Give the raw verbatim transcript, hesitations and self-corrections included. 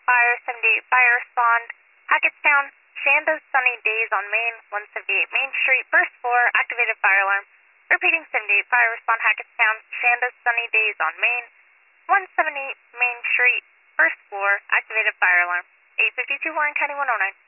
fire, seventy-eight fire respond. Hackettstown, Shanda's Sunny Days on Main, one seventy-eight Main Street, first floor, activated fire alarm. Repeating, seventy-eight fire respond, Hackettstown, Shanda's Sunny Days on Main, one seventy-eight Main Street, first floor, activated fire alarm. eight fifty-two Warren County one oh nine.